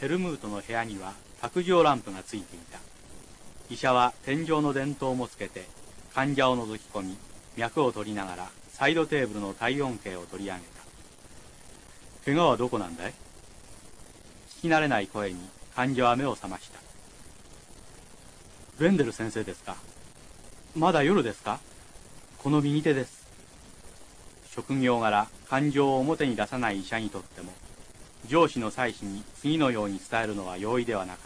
ヘルムートの部屋には卓上ランプがついていた。医者は天井の電灯もつけて患者を覗き込み、脈を取りながらサイドテーブルの体温計を取り上げた。怪我はどこなんだい？聞き慣れない声に患者は目を覚ました。ベンデル先生ですか？まだ夜ですか？この右手です。職業柄感情を表に出さない医者にとっても、上司の妻子に次のように伝えるのは容易ではなかった。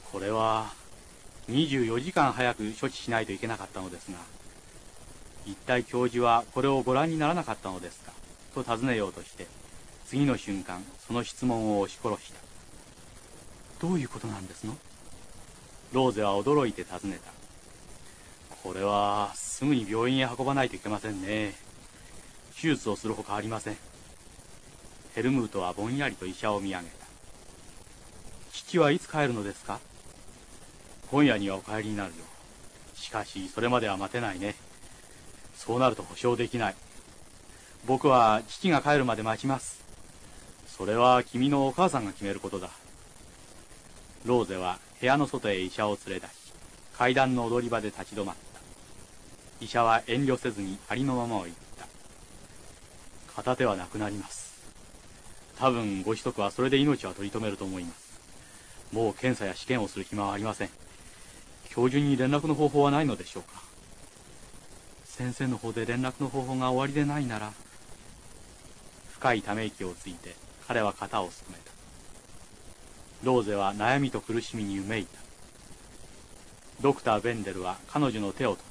これは24時間早く処置しないといけなかったのですが、一体教授はこれをご覧にならなかったのですかと尋ねようとして、次の瞬間その質問を押し殺した。どういうことなんですの？ローゼは驚いて尋ねた。これはすぐに病院へ運ばないといけませんね。手術をするほかありません。ヘルムートはぼんやりと医者を見上げた。父はいつ帰るのですか？今夜にはお帰りになるよ。しかしそれまでは待てないね。そうなると保証できない。僕は父が帰るまで待ちます。それは君のお母さんが決めることだ。ローゼは部屋の外へ医者を連れ出し、階段の踊り場で立ち止まった。医者は遠慮せずにありのままを言った。片手はなくなります。多分ご子息はそれで命は取り留めると思います。もう検査や試験をする暇はありません。教授に連絡の方法はないのでしょうか？先生の方で連絡の方法がおありでないなら。深いため息をついて彼は肩をすくめた。ローゼは悩みと苦しみにうめいた。ドクター・ベンデルは彼女の手を取った。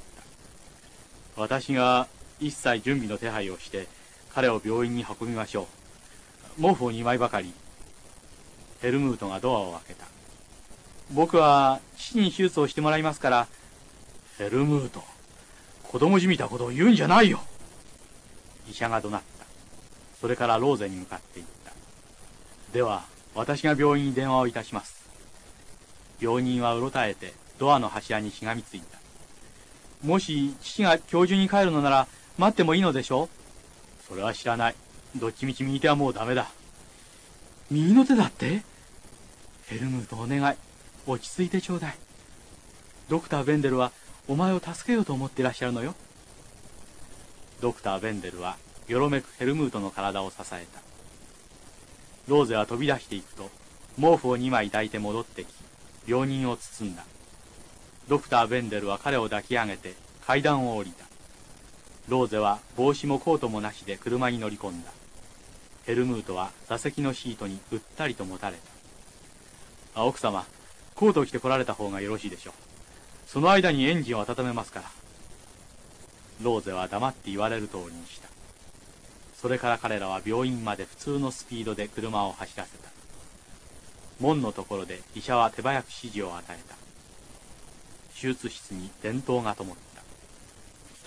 私が一切準備の手配をして彼を病院に運びましょう。毛布を2枚ばかり。ヘルムートがドアを開けた。僕は父に手術をしてもらいますから。ヘルムート、子供じみたことを言うんじゃないよ。医者が怒鳴った。それからローゼに向かって言った。では私が病院に電話をいたします。病人はうろたえてドアの柱にしがみついた。もし父が今日中に帰るのなら待ってもいいのでしょう？それは知らない。どっちみち右手はもうダメだ。右の手だって？ヘルムートお願い、落ち着いてちょうだい。ドクター・ベンデルはお前を助けようと思っていらっしゃるのよ。ドクター・ベンデルはよろめくヘルムートの体を支えた。ローゼは飛び出していくと毛布を2枚抱いて戻ってき、病人を包んだ。ドクター・ベンデルは彼を抱き上げて階段を降りた。ローゼは帽子もコートもなしで車に乗り込んだ。ヘルムートは座席のシートにぐったりともたれた。奥様、コートを着て来られた方がよろしいでしょう。その間にエンジンを温めますから。ローゼは黙って言われる通りにした。それから彼らは病院まで普通のスピードで車を走らせた。門のところで医者は手早く指示を与えた。手術室に電灯が灯った。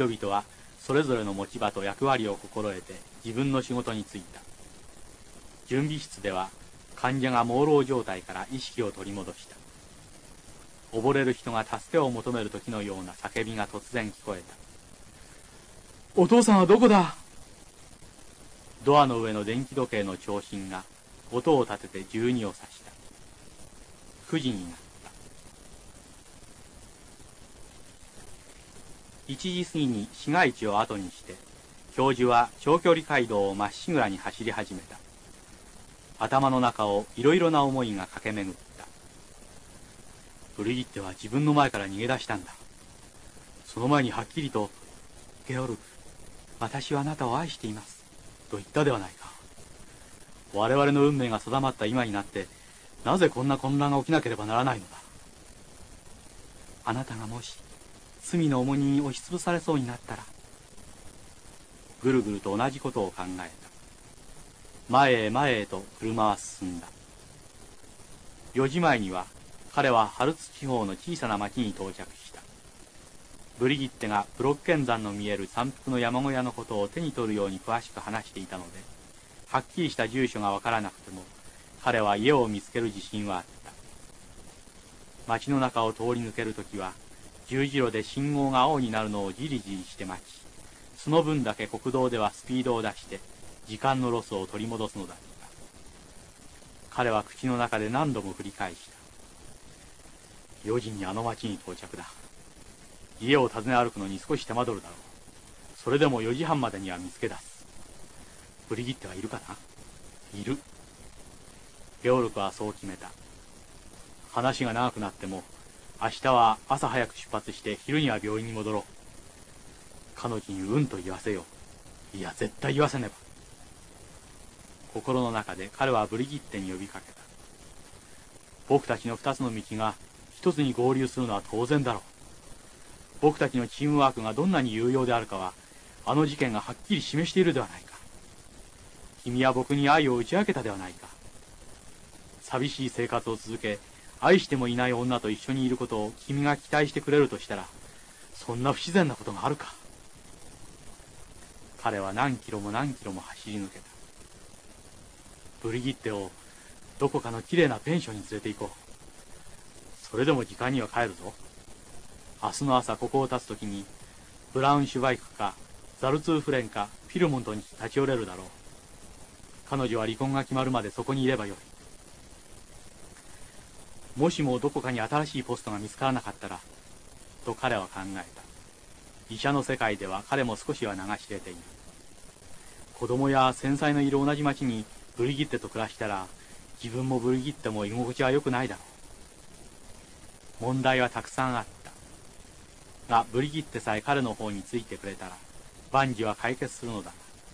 人々はそれぞれの持ち場と役割を心得て自分の仕事に就いた。準備室では患者が朦朧状態から意識を取り戻した。溺れる人が助けを求める時のような叫びが突然聞こえた。お父さんはどこだ？ドアの上の電気時計の長針が音を立てて12を指した。9時になった。1時過ぎに市街地を後にして教授は長距離街道をまっしぐらに走り始めた。頭の中をいろいろな思いが駆け巡った。ブリギッテは自分の前から逃げ出したんだ。その前にはっきりとゲオルク、私はあなたを愛していますと言ったではないか。我々の運命が定まった今になってなぜこんな混乱が起きなければならないのだ。あなたがもし罪の重荷に押しつぶされそうになったら。ぐるぐると同じことを考えた。前へ前へと車は進んだ。4時前には彼はハルツ地方の小さな町に到着した。ブリギッテがブロッケン山の見える山腹の山小屋のことを手に取るように詳しく話していたので、はっきりした住所がわからなくても彼は家を見つける自信はあった。町の中を通り抜けるときは十字路で信号が青になるのをじりじりして待ち、その分だけ国道ではスピードを出して時間のロスを取り戻すのだった。 彼は口の中で何度も繰り返した。4時にあの町に到着だ。家を訪ね歩くのに少し手間取るだろう。それでも4時半までには見つけ出す。ブリギッテはいるかな？いる。ゲオルクはそう決めた。話が長くなっても、明日は朝早く出発して昼には病院に戻ろう。彼女にうんと言わせよう。いや、絶対言わせねば。心の中で彼はブリギッテに呼びかけた。僕たちの2つの道が一つに合流するのは当然だろう。僕たちのチームワークがどんなに有用であるかは、あの事件がはっきり示しているではないか。君は僕に愛を打ち明けたではないか。寂しい生活を続け、愛してもいない女と一緒にいることを君が期待してくれるとしたら、そんな不自然なことがあるか。彼は何キロも何キロも走り抜けた。ブリギッテをどこかのきれいなペンションに連れて行こう。それでも時間には帰るぞ。明日の朝ここを立つときに、ブラウンシュバイクかザルツーフレンかフィルモントに立ち寄れるだろう。彼女は離婚が決まるまでそこにいればよい。もしもどこかに新しいポストが見つからなかったら、と彼は考えた。医者の世界では彼も少しは流し入れている。子供や繊細のいる同じ町にブリギッテと暮らしたら、自分もブリギッテも居心地は良くないだろう。問題はたくさんあった。が、ブリギッテさえ彼の方についてくれたら、万事は解決するのだ。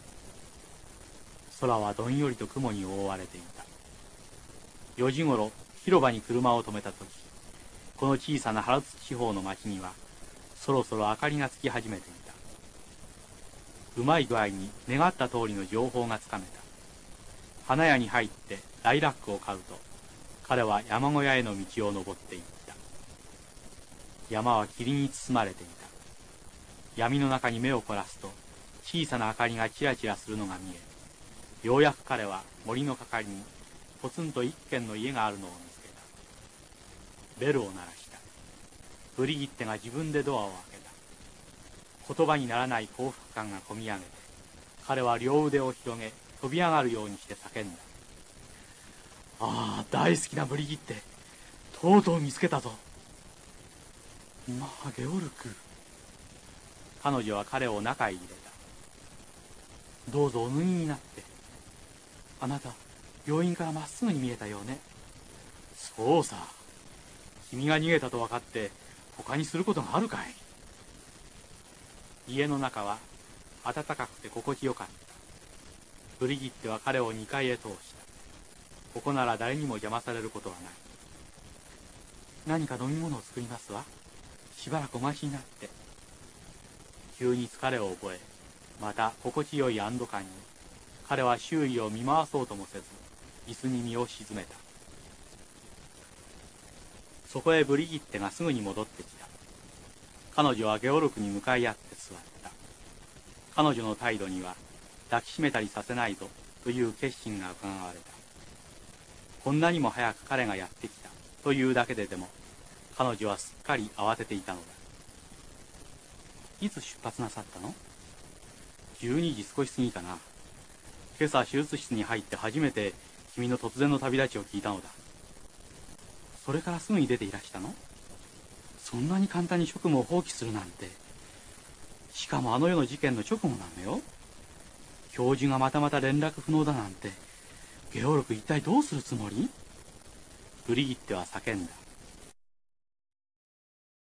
空はどんよりと雲に覆われていた。4時ごろ、広場に車を止めたとき、この小さな原津地方の町には、そろそろ明かりがつき始めていた。うまい具合に願った通りの情報がつかめた。花屋に入ってライラックを買うと、彼は山小屋への道を登っていった。山は霧に包まれていた。闇の中に目を凝らすと、小さな明かりがチラチラするのが見え、ようやく彼は森のかかりにポツンと一軒の家があるのを見つけた。ベルを鳴らした。ブリギッテが自分でドアを開けた。言葉にならない幸福感がこみ上げて、彼は両腕を広げ飛び上がるようにして叫んだ。ああ、大好きなブリギッテ、とうとう見つけたぞ。まあ、ゲオルク。彼女は彼を中へ入れた。どうぞお脱ぎになって。あなた、病院からまっすぐに見えたようね。そうさ。君が逃げたと分かって他にすることがあるかい。家の中は暖かくて心地よかった。ブリギッテは彼を2階へ通した。ここなら誰にも邪魔されることはない。何か飲み物を作りますわ。しばらくお待ちになって。急に疲れを覚え、また心地よい安堵感に、彼は周囲を見回そうともせず、椅子に身を沈めた。そこへブリギッテがすぐに戻ってきた。彼女はゲオルクに向かい合って座った。彼女の態度には、抱きしめたりさせないぞという決心が伺われた。こんなにも早く彼がやってきたというだけででも、彼女はすっかり慌てていたのだ。いつ出発なさったの？12時少し過ぎかな。今朝手術室に入って初めて君の突然の旅立ちを聞いたのだ。それからすぐに出ていらしたの？そんなに簡単に職務を放棄するなんて。しかもあの夜の事件の直後なのよ。教授がまたまた連絡不能だなんて、ゲオルク一体どうするつもり？ブリギッテは叫んだ。